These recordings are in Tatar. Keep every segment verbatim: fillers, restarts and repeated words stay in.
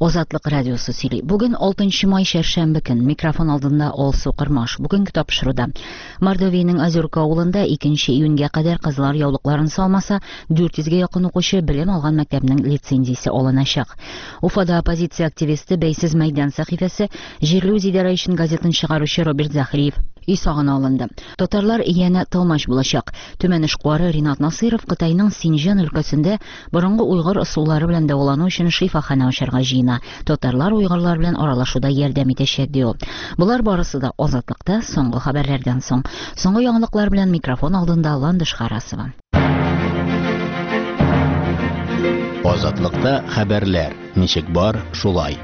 Озатлык радиосы сөйли. Бүген алтынчы май шәршәмбе көн микрофон алдында Алсу Кырмаш. Бүгенге тапшыруда Мордовиянең Озерка авылында икенче июньгә кадәр кызлар яулыкларын салмаса, дүрт йөзгә якын укучы белем алган мәктәпнең лицензиясе алыначак. Уфада оппозиция активисты Бәйсез мәйдан сәхифәсе җирле үзидарә өчен газетын чыгаручы Роберт Захриев үй сагына алынды. Татарлар ияне тылмаш булачак. Төмән эшкуары Ринат Насыйров Кытайның Синҗан өлкәсендә борынгы уйгыр ысуллары белән дәвалану өчен шифахана ачарга җыена. Татарлар уйгырлар белән аралашуда ярдәм итәчәк ди ул. Булар барысы да Азатлыкта соңгы хәбәрләрдән соң. Соңгы яңалыклар белән микрофон алдында Ландыш Харасова. Азатлыкта хәбәрләр. Ничек бар, шулай.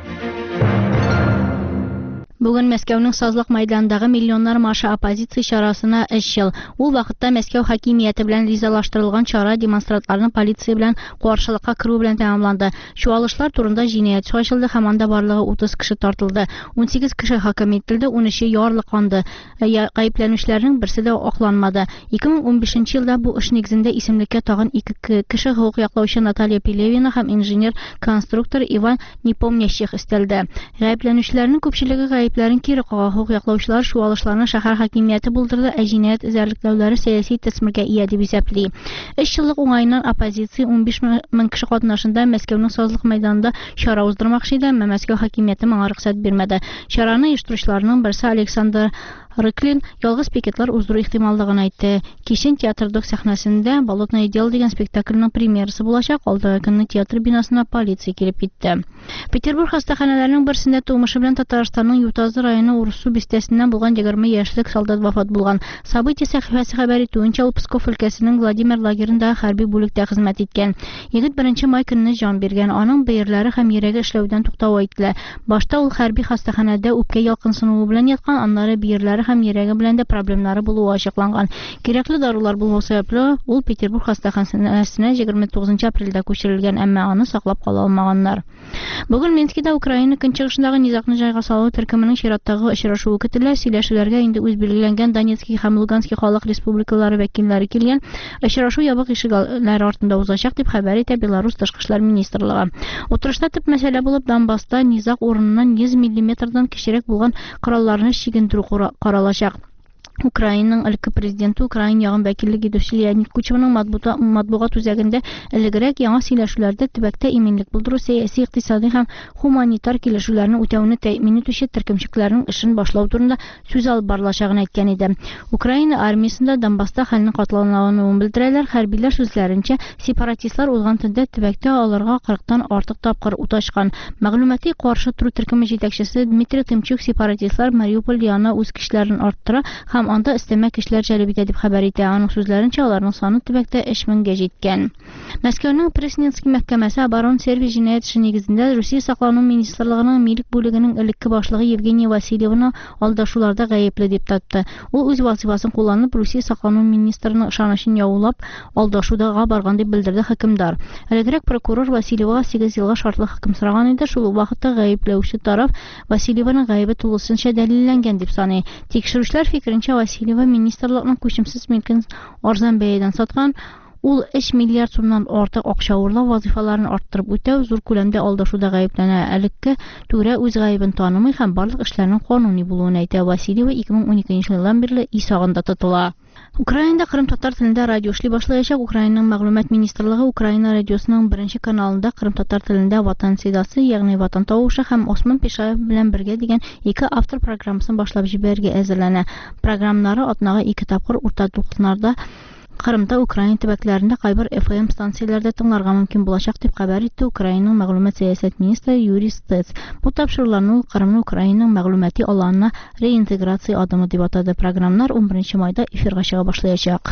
Бүген Мәскәүнең Сазлык мәйданындагы миллионнар маршы оппозиция чарасына өч ел. Ул вакытта Мәскәү хакимияте белән ризалаштырылган чара демонстрантларның полиция белән каршылыкка керү белән тәмамланды. Чуалышлар турында җинаять ачылды һәм анда барлыгы утыз кеше тартылды. ун сигез кеше хөкем ителде, ун өче ярлыкланды. Гаепләнүчләрнең берсе дә акланмады. ике мең ун бишенче елда бу эш нигезендә исемлеккә тагын ике кеше хукук яклаучы Наталья Пелевина һәм инженер-конструктор Иван Непомнящих өстәлде. Гаепләнүчләрнең күпчелеге гаепләрен кире кага, хукук яклаучылар чуалышларны шәһәр хакимияте булдырды, ә җинаять эзәрлекләүләре сәяси төсмергә ия дип исәпли. өч еллык уңайыннан оппозиция ун биш мең кеше катнашында Мәскәүнең Сазлык мәйданында чара уздырмакчы иде, әмма Мәскәү хакимияте моңа рөхсәт бирмәде. Чараны оештыручыларның берсе Александр Рыклин ялгыз пикетлар уздыру ихтималлыгын әйтте. Кичен театрдык сәхнәсендә Болотное дело дигән спектакльнең премьерасы булачак. Алдагы көнне театр бинасына полиция килеп китте. Петербург хастаханәләренең берсендә тумышы белән Татарстанның Ютазы районы Урсу бистәсеннән булган егерме яшьлек солдат вафат булган. События сәхифәсе хәбәр итүенчә, ул Псков өлкәсенең Владимир лагерында хәрби бүлектә хезмәт иткән. Егет беренче май көнне җан биргән. Аның бөерләре һәм йөрәге эшләүдән туктавы әйтелә. Башта ул хәрби хастаханәдә үпкә ялкынсынуы белән яткан, аннары бөерләре һәм йөрәге белән дә проблемнары булуы ачыкланган. Кирәкле дарулар булмау сәбәпле ул Петербург хастаханәсенә егерме тугызынчы апрельдә күчерелгән, әмма аны саклап кала алмаганнар. Бүген Минскида Украина көнчыгышындагы низакны җайга салу төркеменең чираттагы очрашуы көтелә. Сөйләшүләргә инде үз билгеләнгән Донецкий һәм Луганский халык республикалары вәкилләре килгән. Очрашу ябык ишекләр артында узачак дип хәбәр итә Беларусь тышкы эшләр министрлыгы. Утырышта төп мәсьәлә булып Донбасста низак урыныннан йөз миллиметрдан кечерәк булган коралларны чигендерү каралачак. Украинаның элекке президенты Украина ягын вәкиллек итүче Леонид Кучманың матбугат үзәгендә элегрәк яңа сөйләшүләрдә төбәктә иминлек булдыру, сәяси, икътисади һәм гуманитар килешүләрне үтәүне тәэмин итүче төркемчекләрнең эшен башлау турында сүз алып барылачагын әйткән иде. Украина армиясында Донбасста хәлнең катлаулануын белдерәләр. Хәрбиләр сүзләренчә, сепаратистлар узган төндә төбәктә аларга кырыктан артык тапкыр ут ачкан. Мәгълүмати каршы туры төркеме җитәкчесе Дмитрий Тымчук сепаратистлар Мариуполь янына үз көчләрен арттыра һәм анда өстәмә кешеләр җәлеп итә дип хәбәр итә. Аның сүзләренчә, аларның саны төбәктә өч меңгә җиткән. Мәскәүнең Пресненский мәхкәмәсе оборон сервис җинаять эше нигезендә Русия саклану министрлыгының милек бүлегенең элекке башлыгы Евгения Васильеваны алдашуларда гаепле дип тапты. Ул үз вазифасын кулланып, Русия саклану министрының ышанычын яулап, алдашудага барган дип белдерде хөкемдар. Элегрәк прокурор Васильевага сигез елга шартлы хөкем сораган иде. Шул вакытта гаепләүче тараф Васильеваның гаебе тулысынча дәлилләнгән дип саный. Тикшерүчләр фикеренчә, Васильева министрлыкның күчемсез милкен арзан бәядән саткан. Ул өч миллиард сумнан артык акча урлау, вазифаларын арттырып үтәү, зур күләмдә алдашуда гаепләнә. Элекке түрә үз гаебен танымый һәм барлык эшләрнең кануни булуын әйтә. Васильева ике мең ун икенче елдан бирле исагында тотыла. Украинада Кырым татар телендә радио эшли башлаячак. Украинаның мәгълүмат министрлыгы Украина радиосының беренче каналында Кырым татар телендә Ватан сидасы, ягъни Ватан тавышы һәм Осман Пешаев белән бергә дигән ике автор программасын башлап җибәрергә әзерләнә. Программнары атнага ике тапкыр урта тулкыннарда Кырымда Украина төбәкләрендә кайбер эф эм станцияләрдә тыңларга мөмкин булачак дип хәбәр итте Украинаның мәгълүмат сәясәт министры Юрий Стец. Бу тапшыруларны ул Кырымны Украинаның мәгълүмати аланына реинтеграция адымы дип атады. Программнар ун беренче майда эфирга чыга башлаячак.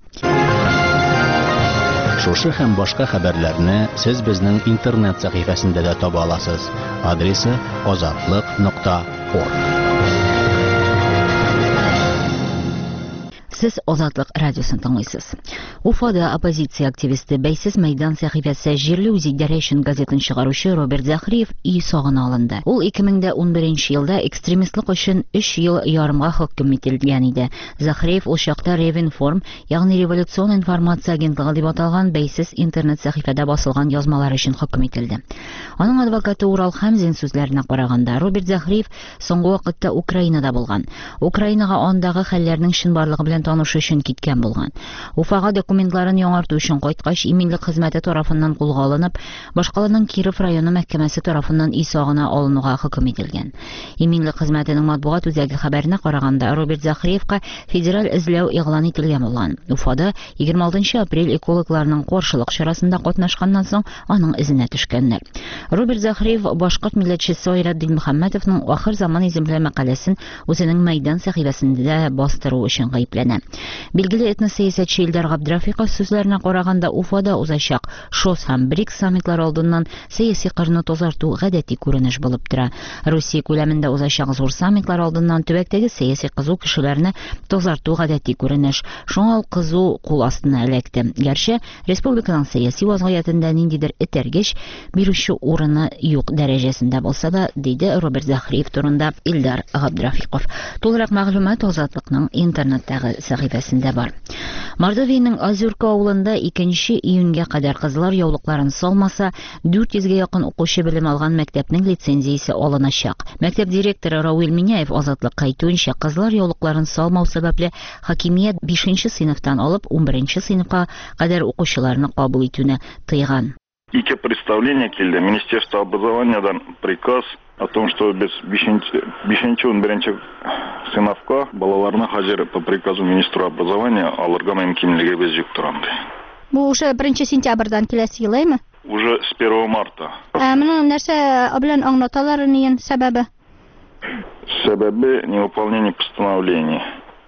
Шушы һәм башка хәбәрләрне сез безнең интернет сәхифәсендә дә таба аласыз. Адресы азатлык нокта орг. Siz Ozodlik radiosini tinglaysiz. Ufada oppozitsiya aktivisti Beysiz Meydan sahifasi Җирле үзидарәчен газетын чыгаручы Роберт Захриев үй сагына алынды. Ул ике мең унберенче елда экстремистлык өчен өч ел ярымга хөкем ителгән иде. Захриев ул чакта Ревинформ, ягъни революцион информация агентлыгы дип аталган Бейсиз интернет сәхифәдә басылган язмалар өчен хөкем ителде. Аның адвокаты Урал Хәмзин сүзләренә караганда, Роберт Захриев соңгы вакытта Украинада булган. Украинага андагы хәлләрнең чынбарлыгы белән танышу өчен киткән булган. Уфага документларын яңарту өчен кайткач, иминлек хезмәте тарафыннан кулга алынып, башкаларның Киров районы мәхкәмәсе тарафыннан үй сагына алынуга хөкем ителгән. Иминлек хезмәтенең матбугат үзәге хәбәренә караганда, Роберт Захриевка федераль эзләү игълан ителгән булган. Уфада егерме алтынчы апрель экологларның каршылык чарасында катнашканнан соң аның изенә төшкәннәр. Роберт Захриев башкорт милләтчесе Айрат Дилмөхәммәтовның ахыр заман иземле мәкаләсен үзенең мәйдан сәхифәсендә бастыру өчен гаепләнә. Билгеле этносәясәтче Илдар Габдрафиков сүзләренә караганда, Уфада узачак ШОС һәм БРИКС саммитлары алдыннан сәяси кырны тазарту гадәти күренеш булып тора. Русия күләмендә узачак зур саммитлар алдыннан төбәктәге сәяси кызу кешеләрне тазарту гадәти күренеш. Шуңа ул кызу кул астына эләкте. Гәрчә, республиканың сәяси вазгыятендә ниндидер этәргеч бирүче урыны юк дәрәҗәсендә булса да, диде Роберт Захриев турында Илдар Габдрафиков. Тулырак мәгълүмат Озадлыкның интернеттагы сәхифәсендә бар. Мордовиянең Озюрка авылында икенче июньгә кадәр кызлар яулыкларын салмаса, дүрт йөзгә якын укучы белем алган мәктәпнең лицензиясе алыначак. Мәктәп директоры Рауил Миняев Озатлыкка әйтүенчә, кызлар яулыкларын салмау сәбәпле хакимият бишенче сыйныфтан алып унберенче сыйныфка кадәр укучыларны кабул итүне тыйган. Ике представление килде. Министерство образованиядан приказ о том, что без бишенче унберенче сыйныфка балаларны хәзер по приказу министра образования алырга мөмкинлеге без юк торам. Бу уже беренче сентябрьдән киләсе елаймы? Уже с первого марта. Ә моның нәрсә белән аңлаталар нигән сәбәбе? Сәбәбе невыполнение постановлений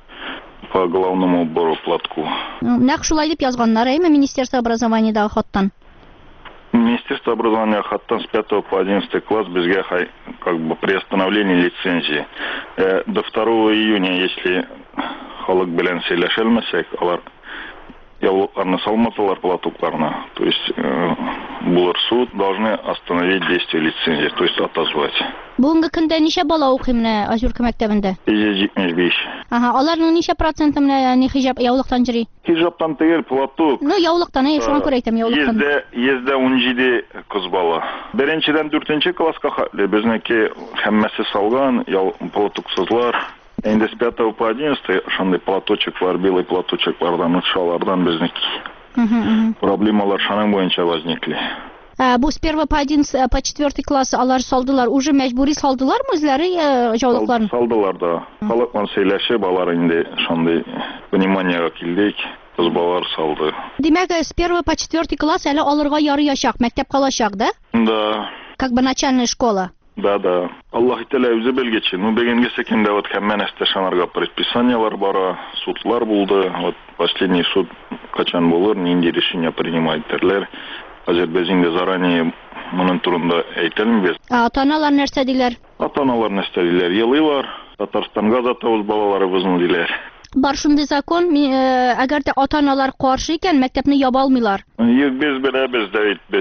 по главному убору платку. Нәкъ шулай дип язганнар, әйме, Министерство образованиядагы хаттан? Министерство образования хаттан с пятого по одиннадцатый класс безгә как бы приостановление лицензии. Э, до второго июня, если халык белән сөйләшелмәсәк, алар яулыкларны салмасалар платукларны, то есть э, булыр суд, должны остановить действие лицензии, то есть отозвать. Бүгенге көндә ничә бала укый менә Озюрка мәктәбендә? йөз җитмеш биш. Ага, аларның ничә проценты менә ни хиҗаб яулыктан йөри? Хиҗабтан түгел, платук. Ну, яулыктан, әй, шуңа күрә әйтәм, яулыктан. Йөздә, йөздә унҗиде кыз бала. Беренчедән дүртенче класска хәтле безнеке һәммәсе салган, ял платуксызлар. Инде с пятого по одиннадцатый шундый платочек бар, белый платочек бардан утшалардан безнеке. Проблемалар шаның буенча возникли. А, бу с первого по одиннадцатый по четвертый класс алар салдылар, уже мәҗбүри салдылармы үзләре җаулыкларын? Салдылар да. Халыкман сөйләшеп, алар инде шундый пониманиегә килдек. Кыз балалар салды. Димәк, с первого по четвертый класс әле алырга ярыячак, мәктәп калачак, да? Да. Как бы начальная школа. Да, да. Аллаһ Тәгалә үзе белгече. Ну, бегенге секендә вот һәммәнәстә шанарга предписаниялар бара, судлар булды. Вот последний суд качан булыр, нинди решение принимайдылар. Хәзер без инде заранее моның турында әйтелмибез. Ата-аналар нәрсә диләр? Ата-аналар нәрсә диләр? Елыйлар. Татарстанга да тавыз балаларыбызны диләр. Бар шундый закон, әгәр дә ата-аналар каршы икән, мәктәпне яба алмыйлар. Юк, без беләбез, Давид, без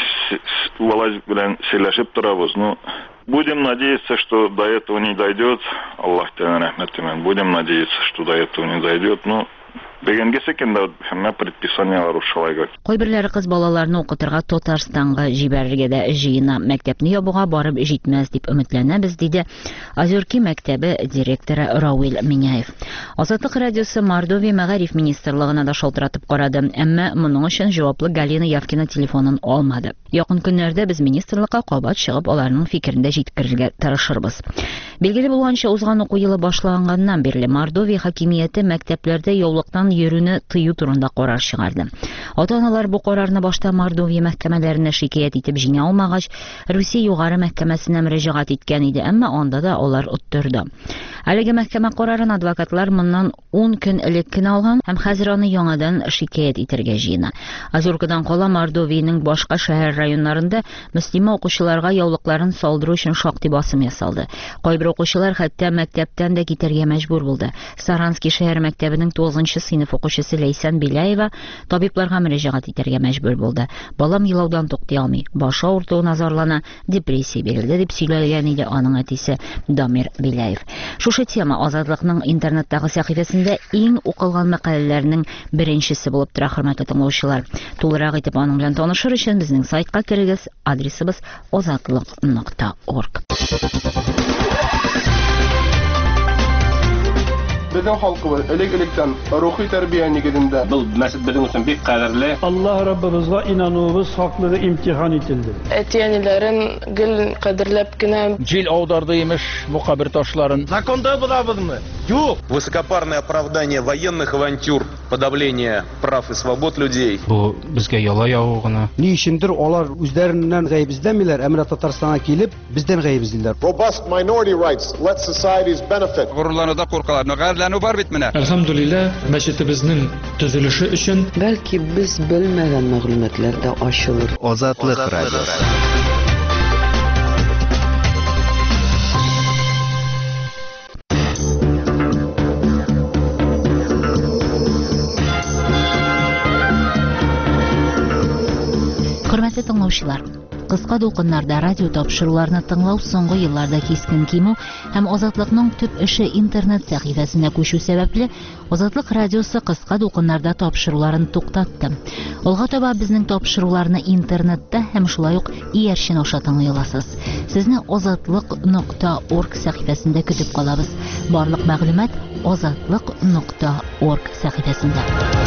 власть белән сөйләшеп торабыз. Ну, будем надеяться, что до этого не дойдет. Аллаһ Тәгалә рәхмәтеннән. Будем надеяться, что до этого не дойдет. Ну, бегенге секендә һәммә предписаниялар ушалайга. Кайберләре кыз балаларны укытырга Татарстанга җибәрергә дә җыена. Мәктәпне ябуга барып җитмәс дип өметләнәбез, диде Озюрки мәктәбе директоры Рауил Миняев. Азатлык радиосы Мордовия мәгариф министрлыгына да шалтыратып карады, әмма моның өчен җаваплы Галина Явкина телефонын алмады. Якын көннәрдә без министрлыкка кабат чыгып, аларның фикерен дә җиткерергә тырышырбыз. Билгеле булганча, узган уку елы башланганнан бирле Мордовия хакимияте мәктәпләрдә яулыктан йөрүне тыю турында карар чыгарды. Ата-аналар бу карарны башта Мордовия мәхкәмәләренә шикаят итеп җиңә алмагач, Русия югары мәхкәмәсенә мөрәҗәгать иткән иде, әмма анда да алар оттырды. Әлеге мәхкәмә карарын адвокатлар моннан ун көн элек кенә алган һәм хәзер аны яңадан шикаят итәргә җыена. Озеркадан кала Мордовиянең башка шәһәр районнарында мөслимә укучыларга яулыкларын салдыру өчен шактый басым ясалды. Кайбер укучылар хәтта мәктәптән дә китәргә мәҗбүр булды. Саранский шәһәр мәктәбенең тугызынчы сыйныф укучысы Ләйсән Биляева табибларга мөрәҗәгать итәргә мәҗбүр булды. Балам елаудан туктый алмый, башы авыртуы назарлана, депрессия бирелде дип сөйләгән иде аның әтисе Дамир Биляев. Шушы тема Азатлыкның интернеттагы сәхифәсендә иң укылган мәкаләләрнең беренчесе булып тора, хөрмәтле тыңлаучылар. Тулырак итеп аның белән танышыр өчен безнең сайтка кирегез. Адресыбыз азатлык нокта орг. Безнең халкыбыз элек-электән рухи тәрбия нигезендә. Бұл мәсҗид безнең өчен бик кадерле. Allah Rabbimizga inanуыбыз хаклыгы имтихан ителде. Әтиәниләрен гел кадерләп кенә Җил аударды имеш бу кабер ташларын. Законда булабызмы? Юк. Высокопарное оправдание военных авантюр, подавление прав и свобод людей. Бу безгә яла яву гына. Ни өчендер алар үзләреннән гаеп эзләмиләр, әмма Татарстанга килеп бездән гаеп эзлиләр. Robust minority rights let societies benefit. Горурлануда куркалар, гайрәләнү бар бит менә. Әлхәмдүлилләh, мәчетебезнең төзелеше өчен бәлки без белмәгән мәгълүматлар да ачылыр. Азатлык радиосы. Хөрмәтле тыңлаучылар, кыска дулкыннарда радио тапшыруларны тыңлау соңгы елларда кискен кимү һәм Азатлыкның төп эше интернет сәхифәсенә күчү сәбәпле Азатлык радиосы кыска дулкыннарда тапшыруларын туктатты. Алга таба безнең тапшыруларны интернетта һәм шулай ук иярчен аша тыңлый аласыз. Сезне азатлык нокта орг сәхифәсендә көтеп калабыз. Барлык мәгълүмат азатлык нокта орг сәхифәсендә.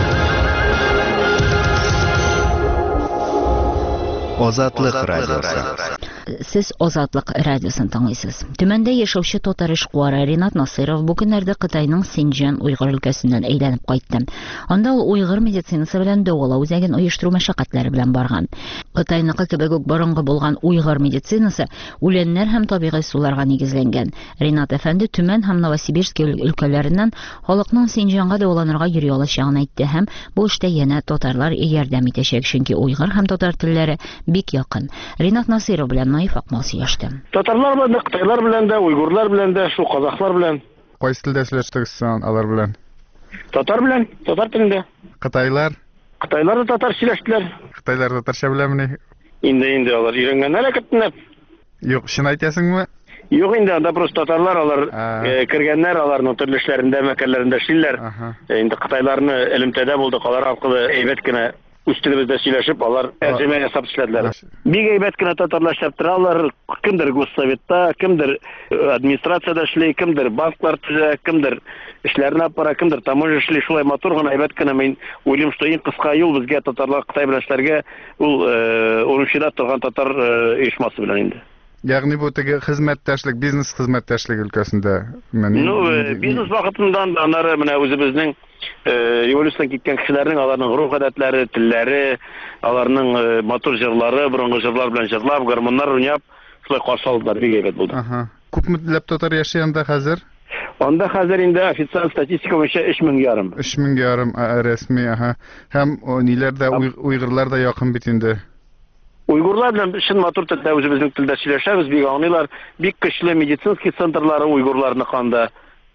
Азатлык радиосы. Сез Азатлык радиосын тыңлыйсыз. Төмәндә яшәүче татар эшкуары Ринат Насыров бу көннәрдә Кытайның Синҗан Уйгыр өлкәсеннән әйләнеп кайтты. Анда ул уйгыр медицинасы белән дәвалау үзәген оештыру мәшәкатьләре белән барган. Кытайныкы кебек үк борынгы булган уйгыр медицинасы үләннәр һәм табигый суларга нигезләнгән. Ринат әфәнде Төмән һәм Новосибирск өлкәләреннән халыкның Синҗанга дәваланырга йөри алачагын әйтте һәм бу эштә янә татарлар ярдәм итәчәк, чөнки уйгыр һәм татар телләре бик якын. Ринат Насыров белән Наиф Акмал сөйләште. Татарлар белән, кытайлар белән дә, уйгырлар белән дә, шу казаклар белән. Кайсы телдә сөйләштегез алар белән? Татар белән, татар телендә. Кытайлар? Кытайлар да татар сөйләштеләр. Кытайлар татарча беләмени? Инде инде алар өйрәнгәннәр әкәтнәп. Юк, шуны әйтәсеңме? Юк инде, анда просто татарлар алар кергәннәр, аларның төрле эшләрендә, мәкаләләрендә эшлиләр. Инде кытайларны элемтәдә булдык, алар аркылы әйбәт кенә үз телебездә сөйләшеп, алар тәрҗемә ясап эшләделәр. Бик әйбәт кенә татарлашып торалар. Кемдер Госсоветта, кемдер администрациядә эшли, кемдер банклар төзә, кемдер эшләрне апара, кемдер таможня эшли. Шулай матур гына әйбәт кенә мин уйлыйм, что иң кыска юл безгә татарлар Кытай белән эшләргә ул Урумчида торган татар оешмасы белән инде. Ягъни бу теге хезмәттәшлек, бизнес хезмәттәшлек өлкәсендә. Ну, бизнес вакытындан аннары менә үзебезнең революциядән киткән кешеләрнең аларның рух гадәтләре, телләре, аларның матур җырлары, борынгы җырлар белән җырлап, гармоннар уйнап, шулай каршы алдылар, бик әйбәт булды. Аха. Күпме теләп татар яши анда хәзер? Анда хәзер инде официаль статистика буенча өч мең ярым. өч мең ярым рәсми, аха. Һәм ниләрдә уйгырлар да якын бит инде. Уйгырлар белән шын матур телдә үзебезнең телдә сөйләшәбез, бик аңлыйлар. Бик көчле медицинский центрлары уйгырларны канда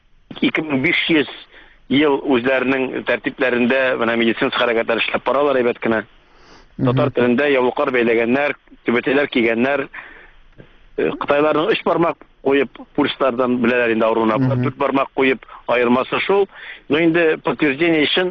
ике мең биш йөз ел үзләренең тәртипләрендә менә медицинский хәрәкәтләр эшләп баралар әйбәт кенә. Татар телендә яулыклар бәйләгәннәр, түбәтәләр кигәннәр, Кытайларның өч бармак куеп пульслардан беләләр инде авыруына. Дүрт бармак куеп аермасы шул. Но инде подтверждение өчен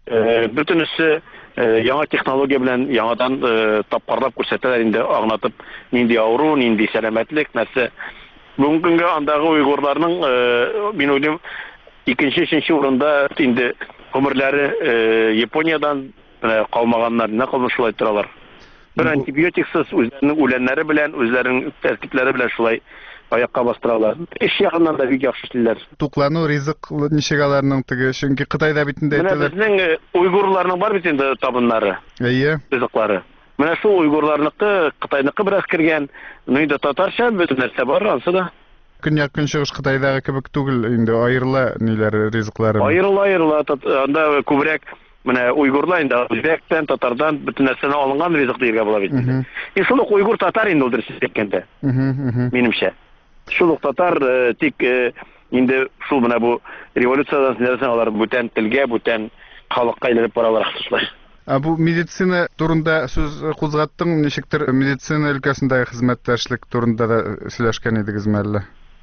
бөтенесе яңа технология белән яңадан тапкарлап күрсәтәләр инде, аңлатып, нинди авыру, нинди сәламәтлек, нәрсә. Бүгенге көнгә андагы уйгырларның мин уйлыйм икенче, өченче урында инде гомерләре Япониyaдан калмаганнар, нә калмый шулай торалар. Бер антибиотиксыз үзләренең үләннәре белән, үзләренең тәртипләре белән шулай аякка бастыралар. Эш ягыннан да бик яхшы эшлиләр. Туклану, ризык ничек аларның теге, чөнки Кытайда бит инде әйтәләр. Менә безнең уйгырларның бар бит инде табыннары. Әйе. Ризыклары. Менә шул уйгырларныкы, Кытайныкы бераз кергән, ну инде татарча бөтен нәрсә бар, ансы да. Көньяк Көнчыгыш Кытайдагы кебек түгел, инде аерыла ниләр ризыклары. Аерыла, аерыла, анда күбрәк менә уйгырлар инде үзбәктән, татардан бөтен нәрсәне алынган ризык дияргә була бит. И шул ук уйгыр татар инде ул дөрес әйткәндә. Минемчә. Шул ук татар тик инде шул менә бу революциyaдан соң алар бүтән телгә, бүтән халыкка әйләнеп баралар ахсызлар. Бу медицина турында сүз кузгаттың, ничектер медицина өлкәсендәге хезмәттәшлек турында да сөйләшкән идегезме әллә?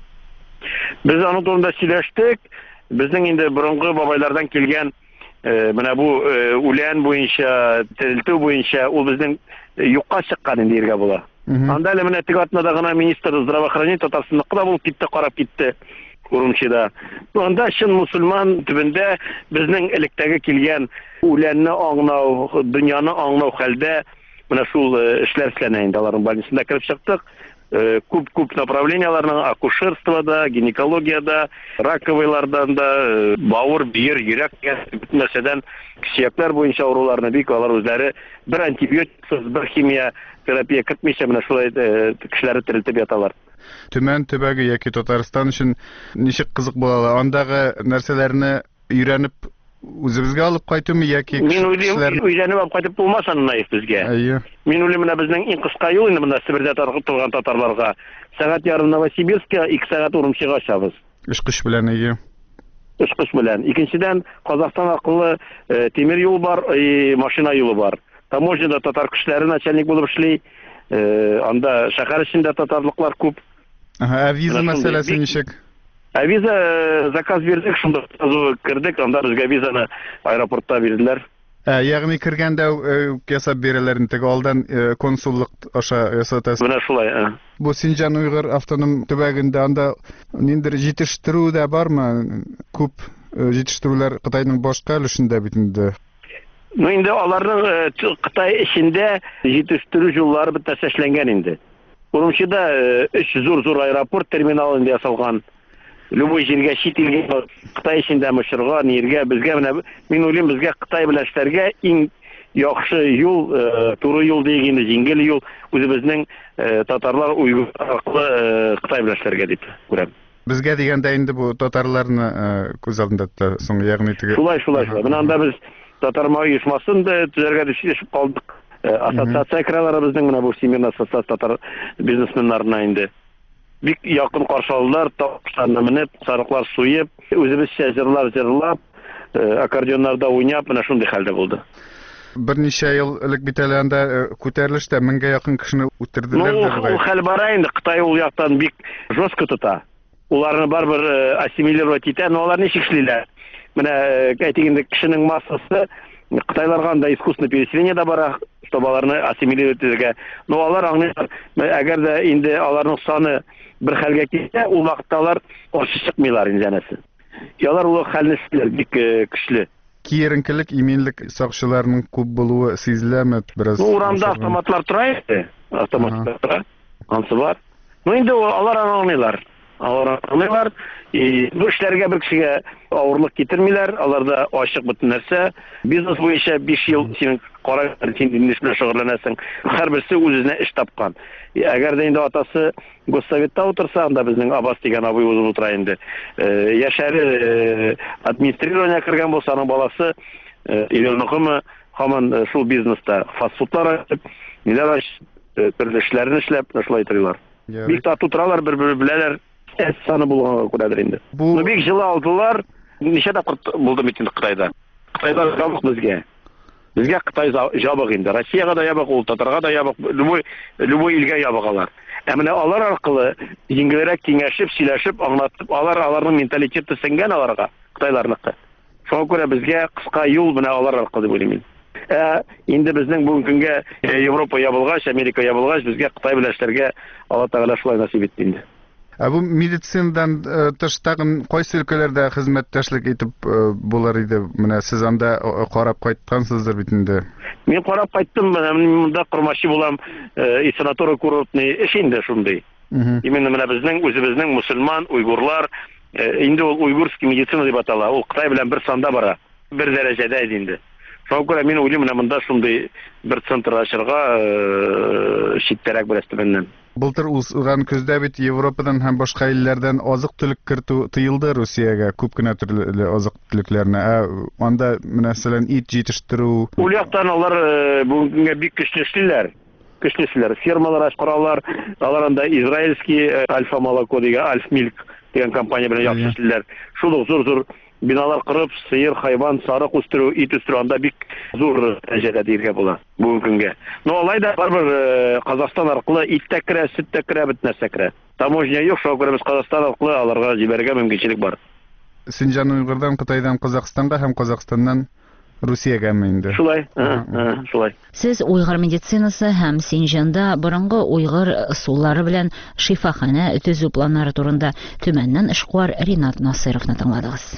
Без аның турында сөйләштек. Безнең инде борынгы бабайлардан килгән менә бу үлән буенча, терелтү буенча ул безнең юкка чыккан инде иргә була. Анда әле менә теге атнада гына министр здравоохранения Татарстанныкы да булып китте, карап китте. Урумчыда. Анда шын мусульман төбендә безнең электәге килгән үләнне аңлау, дөньяны аңлау хәлдә менә шул эшләр эшләнә инде аларның больницасында кирип чыктык. Күп-күп направленияларның акушерствода, гинекологиядә, раковыйлардан да, бавыр, бөер, йөрәк нәрсәдән кешиякләр буенча авыруларны бик алар үзләре бер антибиотиксыз, бер химия терапия кертмичә менә шулай кешеләрне терелтеп яталар. Төмән төбәге яки Татарстан өчен ничек кызык булалар? Андагы нәрсәләрне өйрәнеп үзебезгә алып кайтымы яки Мин уйлыйм, өйрәнеп алып кайтып булмас аннан безгә. Мин уйлыйм, менә безнең иң кыска юл инде монда Себердә торган татарларга. Сәгать ярым Новосибирскка, ике сәгать Урумчыга чабыз. Эш кыш белән ие. Эш кыш белән. Икенчедән, Казакстан аркылы тимер юл бар, машина юлы бар. Таможняда татар кешеләре начальник булып эшли. Анда шәһәр эчендә татарлыклар күп. Ага, виза мәсьәләсе ничек? Виза заказ бирдек, шунда кирдек, анда безгә визаны аэропортта бирделәр. Ягъни кергәндә ясап бирәләр инде, алдан консуллык аша ясатасы. Менә шулай. Бу Синҗан Уйгыр автоном төбәгендә анда ниндер җитештерү дә бармы? Күп җитештерүләр Кытайның башка өлешендә бит инде. Ну инде аларның Кытай эчендә җитештерү юллары бөтәсе эшләнгән инде. Урумчыда өч зур-зур аэропорт терминалы инде ясалган. Любой җиргә чит илгә Кытай эчендә мышырга, ниргә, безгә менә мин уйлыйм, безгә Кытай белән эшләргә иң яхшы юл, туры юл дигән җиңел юл үзебезнең татарлар уйгырлар аркылы Кытай белән эшләргә дип күрәм. Безгә дигәндә инде бу татарларны күз алдында тота, соң ягъни теге. Шулай, шулай. Менә анда без татарма оешмасын да төзәргә дип калдык. Ассоциация кралары безнең менә бу Всемирная ассоциация татар бизнесменнарына инде. Бик якын каршы алдылар, ташларны менеп, сарыклар суеп, үзебезчә җырлар җырлап, аккордеоннарда уйнап, менә шундый хәлдә булды. Берничә ел элек бит әле анда күтәрелештә меңгә якын кешене үтерделәр дә. Ну, хәл бара инде, Кытай ул яктан бик жестко тота. Уларны барбер ассимилировать итә, но алар ничек эшлиләр? Менә әйтегендә кешенең массасы Кытайларга анда искусственное переселение да бара, чтобы аларны ассимилировать итәргә. Но алар аңлыйлар, әгәр дә инде аларның саны бер хәлгә китсә, ул вакытта алар каршы чыкмыйлар инде янәсе. Ялар ул хәлне эшләр бик көчле. Киеренкелек, иминлек сакчыларның күп булуы сизеләме бераз? Ну, урамда автоматлар тора иде. Автоматлар тора. Ансы бар. Ну, инде алар аңлыйлар. Алар аңлыйлар. Бу эшләргә бер кешегә авырлык китермиләр. Аларда ачык бөтен нәрсә. Бизнес буенча биш ел син кара син бизнес белән шөгыльләнәсең. Һәрберсе үзенә эш тапкан. Әгәр дә инде атасы Госсоветта утырса, анда безнең Аббас дигән абый узып утыра инде. Яшәре администрирование кергән булса, аның баласы Илөнныкымы һаман шул бизнеста фастфудлар, ниләр төрле эшләрне эшләп, шулай торалар. Бик тату торалар, бер-бер беләләр. Эс саны булганга күрәдер инде. Ну бик җылы алдылар. Ничә тапкыр булды бит инде Кытайда. Кытайда җабык безгә. Безгә Кытай җабык инде. Россиягә да җабык, ул татарга да җабык, любой любой илгә җабыгалар. Ә менә алар аркылы җиңелрәк киңәшеп, сөйләшеп, аңлатып, алар аларның менталитеты сеңгән аларга, Кытайларныкы. Шуңа күрә безгә кыска юл менә алар аркылы дип уйлыйм. Ә инде безнең бүгенге көнгә Европа ябылгач, Америка ябылгач, безгә Кытай белән эшләргә Алла Тәгалә шулай насип итте инде. Ә бу медицинадан тыш тагын кайсы өлкәләрдә хезмәттәшлек итеп булар иде? Менә сез анда карап кайткансыздыр бит инде. Мин карап кайттым, менә монда кормачы булам, санаторий курортный эш инде шундый. Именно менә безнең үзебезнең мусульман, уйгырлар, инде ул уйгырский медицина дип атала. Ул Кытай белән бер санда бара, бер дәрәҗәдә инде. Шуңа күрә мин уйлыйм, менә монда шундый бер центр ачырга читтәрәк бер әстәбеннән. Былтыр узган көздә бит Европадан һәм башка илләрдән азык-төлек кертү тыелды Русиягә, күп кенә төрле азык-төлекләрне. Анда мәсәлән ит җитештерү. Ул яктан алар бүгенгә бик көчле эшлиләр. Көчле эшлиләр. Фермалар ачкыралар. Алар анда израильский Альфа Молоко дигән Альф Милк дигән компания белән яхшы эшлиләр. Шул зур-зур биналар кырып, сыер, хайван, сарык үстерү, ит үстерү анда бик зур дәрәҗәдә диргә була бүгенге көнгә. Но алай да барбер Казакстан аркылы ит тә керә, сөт тә керә, бит нәрсә керә. Таможня юк, шуңа күрә без Казакстан аркылы аларга җибәрергә мөмкинчелек бар. Синҗан Уйгырдан Кытайдан Казакстанга һәм Казакстаннан Русиягә инде. Шулай, шулай. Сез Уйгыр медицинасы һәм Синҗанда борынгы Уйгыр суллары белән шифахана төзү планнары турында Төмәннән эшкуар Ринат Насыйровны тыңладыгыз.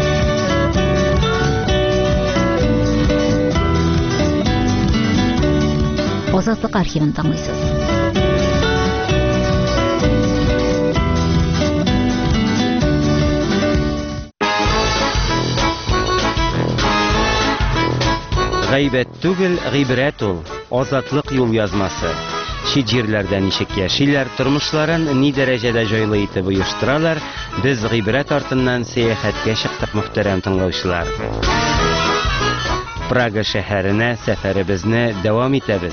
Азатлык архивын тыңлыйсыз. Гайбәт түгел, гыйбрәт ул. Азатлык юл язмасы. Чит җирләрдә ничек яшиләр, тормышларын ни дәрәҗәдә җайлы итеп оештыралар, без гыйбрәт артыннан сәяхәткә чыктык, мөхтәрәм тыңлаучылар. Прага шәһәренә сәфәребезне дәвам итәбез.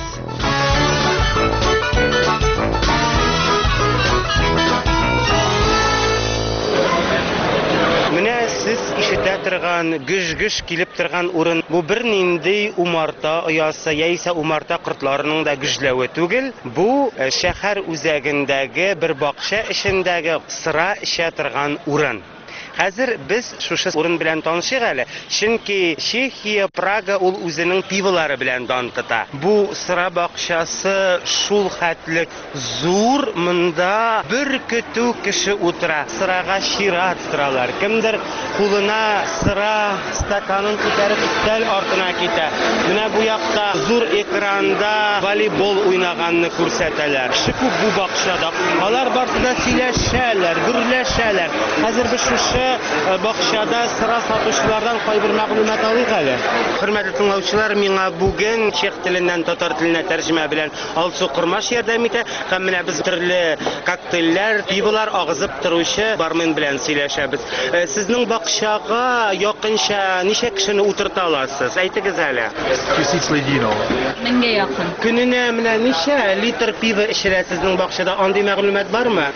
Сез ишетә торган, гыж-гыж килеп торган урын, бу бер нинди умарта оясы, яисә умарта кортларының да гыжләве түгел, бу шәһәр үзәгендәге бер бакча эчендәге сыра эчә торган урын. Хәзер без шушы урын белән танышыйк әле, чөнки Чехия, Прага ул үзенең пиволары белән дан тота. Бу сыра бакчасы шул хәтлек зур, монда бер көтү кеше утыра, сырага чират торалар. Кемдер кулына сыра стаканын күтәреп өстәл артына китә. Менә бу якта зур экранда волейбол уйнаганны күрсәтәләр. Шикү бу бакчада. Алар барсы да сөйләшәләр, гөрләшәләр. Хәзер без шушы бакчада сыра сатучылардан кайбер мәгълүмат алыйк әле. Хөрмәтле тыңлаучылар, миңа бүген чех теленнән татар теленә тәрҗемә белән Алсу Кырмаш ярдәм итә. Һәм менә без төрле коктейльләр, пиволар агызып торучы бармен белән сөйләшәбез. Сезнең бакчага якынча ничә кешене утырта аласыз? Әйтегез әле. Меңгә якын. Көненә менә ничә литр пиво эчелә сезнең бакчада? Андый мәгълүмат бармы?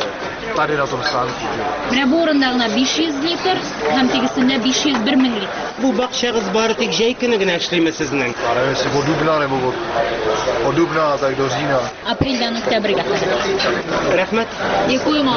Менә бу урында гына биш йөз литр, һәм тегесендә биш йөз бер мең литр. Бу бакчагыз бары тик җәй көне генә эшлиме сезнең? Апрельдән октябрьгә кадәр. Рәхмәт. Дякуем.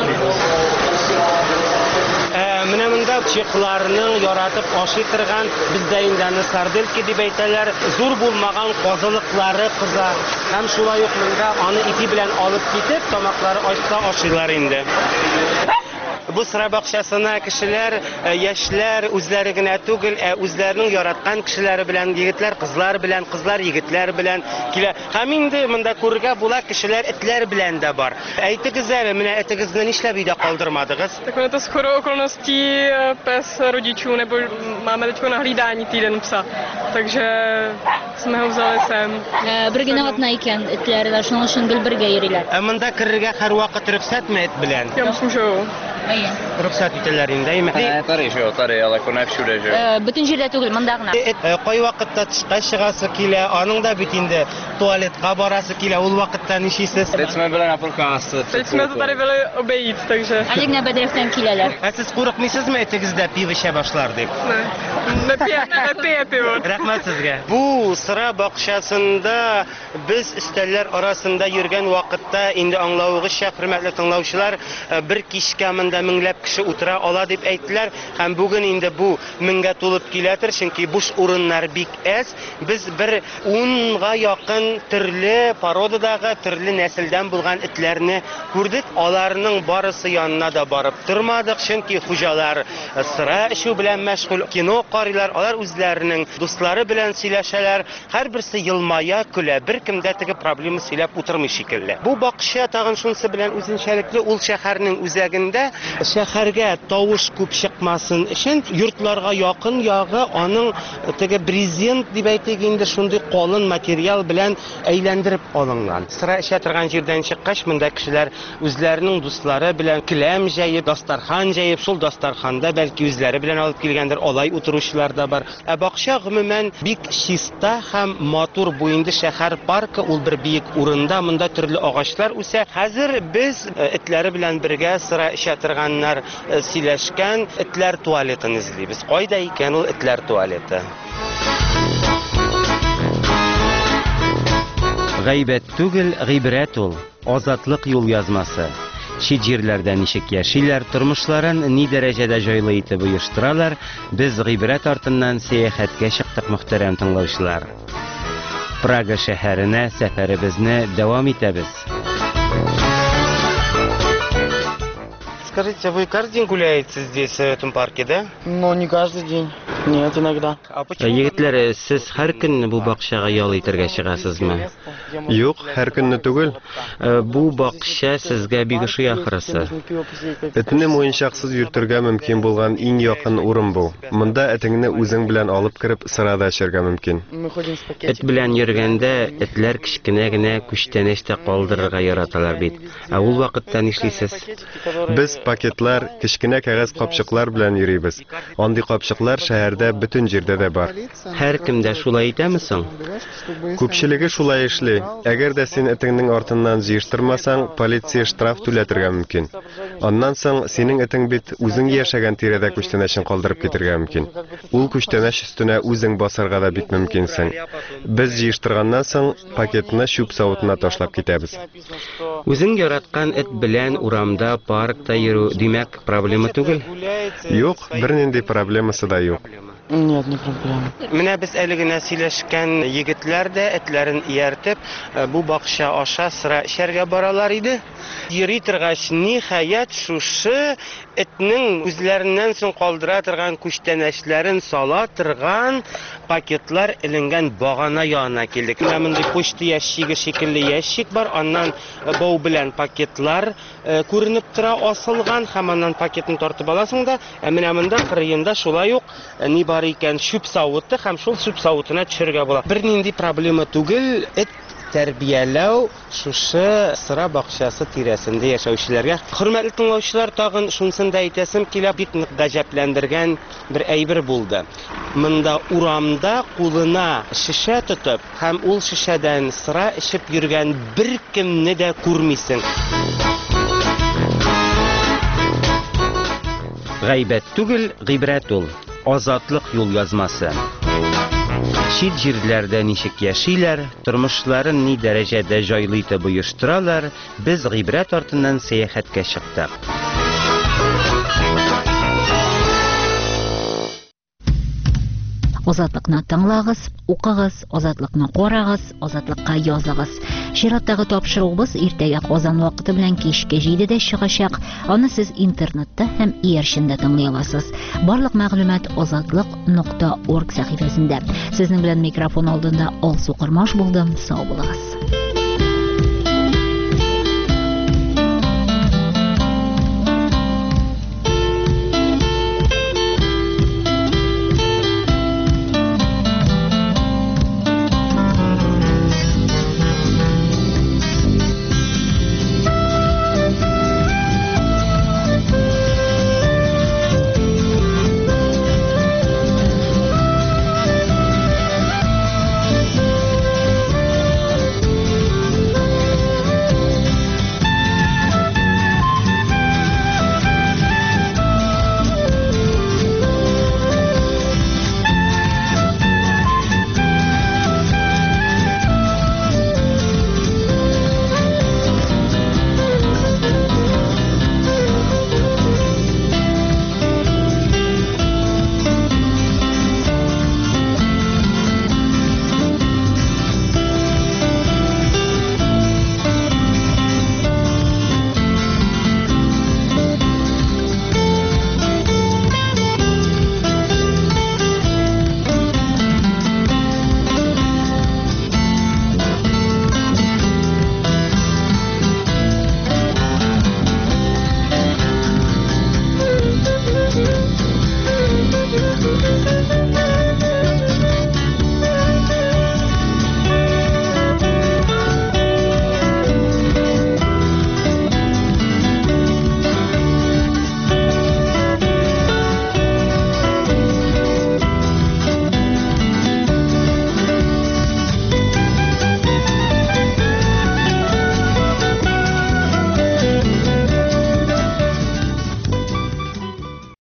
Менә монда чехларның яратып ашый торган, бездә инде сардельки дип әйтәләр, зур булмаган казылыклары кыза. Һәм шулай ук монда аны ипи белән алып китеп, тамаклары ачса ашыйлар инде. Бу сыра бакчасына кешеләр, яшьләр үзләре генә түгел, үзләренең яраткан кешеләре белән, егетләр, кызлар белән, кызлар егетләр белән килә. Һәм инде монда күрергә була кешеләр этләр белән дә бар. Әйтегез әле, менә этегезне нишләп өйдә калдырмадыгыз? Tak je to shodou okolností pes rodičů, nebo máme teď na hlídání týden psa, takže jsme ho vzali sem. Бер генә атна икән, этләре шуның өчен гел бергә йөриләр. Ә монда керергә һәр вакыт рөхсәтме эт белән? Já myslím, že jo. Рөхсәт итәләр инде, әйме? Tady, že jo, tady, ale jako ne všude, že jo. Бөтен җирдә түгел, монда гына. Кай вакытта тышка чыгасы килә, аның да бит инде туалетка барасы килә, ул вакытта ничисез? Teď jsme byli na procházce. Teď jsme to tady byli obejít, takže... Әле генә бәдрәфтән киләләр. Ә сез курыкмыйсызмы этегездә пиво эчә башлар дип? Ne pije, ne pije pivo. Рәхмәт сезгә. Бу сыра бакчасында без өстәлләр арасында йөргән вакытта инде аңлавыгызча, хөрмәтле тыңлаучылар, бер кичкә монда меңләп кеше утыра ала дип әйттеләр. Һәм бүген инде бу меңгә тулып киләтер, чөнки буш урыннар бик әз. Без бер унга якын төрле породадагы, төрле нәселдән булган этләрне күрдек. Аларның барысы янына да барып тормадык, чөнки хуҗалар сыра эчү белән мәшгуль, кино карыйлар, алар үзләренең дуслары белән сөйләшәләр. Һәрберсе елмая, көлә, беркемдә теге проблема сөйләп утырмый шикелле. Бу бакча тагын шунысы белән үзенчәлекле, ул шәһәрнең үзәгендә Шәһәргә тавыш күп чыкмасын өчен йортларга якын ягы аның теге брезент дип әйтик инде шундый калын материал белән әйләндереп алынган. Сыра эчә торган җирдән чыккач монда кешеләр үзләренең дуслары белән келәм җәеп, дастархан җәеп, шул дастарханда бәлки үзләре белән алып килгәндер, алай утыручылар да бар. Ә бакча гомумән бик чиста һәм матур бу инде шәһәр паркы, ул бер биек урында, монда төрле агачлар үсә. Хәзер без этләре белән бергә сыра эчә торганнар сөйләшкән этләр туалетын эзлибез. Кайда икән ул этләр туалеты? Гайбәт түгел, гыйбрәт ул. Азатлык юл язмасы. Чит җирләрдә ничек яшиләр, тормышларын ни дәрәҗәдә җайлы итеп оештыралар, без гыйбрәт артыннан сәяхәткә чыктык, мөхтәрәм тыңлаучылар. Прага шәһәренә сәфәребезне дәвам итәбез. Скажите, вы каждый день гуляете здесь, в этом парке, да? Но не каждый день. Нет, иногда. Егетләр, сез һәр көнне бу бакчага ял итәргә чыгасызмы? Юк, һәр көнне түгел. Бу бакча сезгә бик ошый ахрысы. Этне муенчаксыз йөртергә мөмкин булган иң якын урын бу. Монда этеңне үзең белән алып кирип сырада эчәргә мөмкин. Эт белән йөргәндә этләр кичкенә генә күчтәнәштә калдырырга яраталар бит. Ә ул вакытта нишлисез? Без пакетлар, кичкенә кәгазь капчыклар белән йөрибез. Андый капчыклар шәһәрдә бөтен җирдә дә бар. Һәр кемдә шулай итәме соң? Күпчелеге шулай эшли. Әгәр дә син этеңнең артыннан җыештырмасаң, полиция штраф түләтергә мөмкин. Аннан соң синең этең бит үзең яшәгән тирәдә күчтәнәчен калдырып китергә мөмкин. Ул күчтәнәч өстенә үзең басарга да бит мөмкинсең. Без җыештырганнан соң пакетны чүп савытына ташлап китәбез. Үзең яраткан эт белән урамда, паркта йөрү димәк проблема түгел? Юк, бернинди проблемасы да юк. Нет, не проблема. Менә без әле генә сөйләшкән егетләр дә этләрен ияртеп, бу бакча аша сыра эчәргә баралар иде. Йөри торгач, ниһаять шушы этнең үзләреннән соң калдыра торган күчтәнәчләрен сала торган пакетлар эленгән багана янына килдек. Менә мондый почта ящиге шикелле ящик бар, аннан бау белән пакетлар күренеп тора асылган, һәм аннан пакетны тартып аласың да, ә менә монда кырыенда шулай ук ни бар икән, чүп савыты, һәм шул чүп савытына төшәргә була. Бер нинди проблема түгел, эт тәрбияләү шушы сыра бакчасы тирәсендә яшәүчеләргә. Хөрмәтле тыңлаучылар, тагын шунысын да әйтәсем килә, бик нык гаҗәпләндергән бер әйбер булды. Монда урамда кулына шешә тотып, һәм ул шешәдән сыра эчеп йөргән бер кемне дә күрмисең. Гайбәт түгел, гыйбрәт ул. Азатлык юл язмасы. Чит җирләрдә ничек яшиләр, тормышларын ни дәрәҗәдә җайлы итеп оештыралар, без гыйбрәт артыннан сәяхәткә чыктык. Азатлыкны тыңлагыз, укыгыз, азатлыкны карагыз, азатлыкка языгыз. Чираттагы тапшыруыбыз иртәгә Казан вакыты белән кичке җидедә чыгачак. Аны сез интернетта һәм иярчендә тыңлый аласыз. Барлык мәгълүмат азатлык нокта орг сәхифәсендә. Сезнең белән микрофон алдында Алсу Кырмаш булдым. Сау булыгыз.